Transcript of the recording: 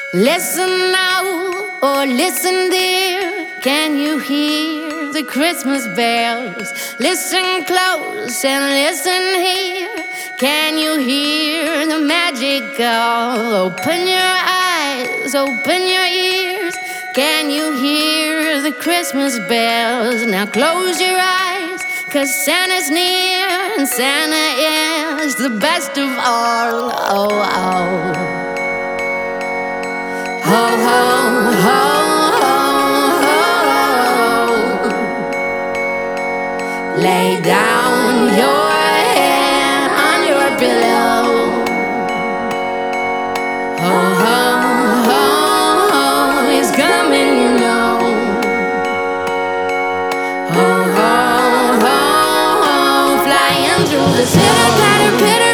Listen now or listen dear. Can you hear the Christmas bells? Listen close and listen here. Can you hear the magic call? Open your eyes, open your ears. Can you hear the Christmas bells? Now close your eyes, 'cause Santa's near, and Santa is the best of all. Oh, oh. Ho, ho, ho, ho, ho. Lay down your head on your pillow. Ho, ho, ho, ho. He's coming, you know. Ho, ho, ho, ho. Flying through the city, pitter, pitter.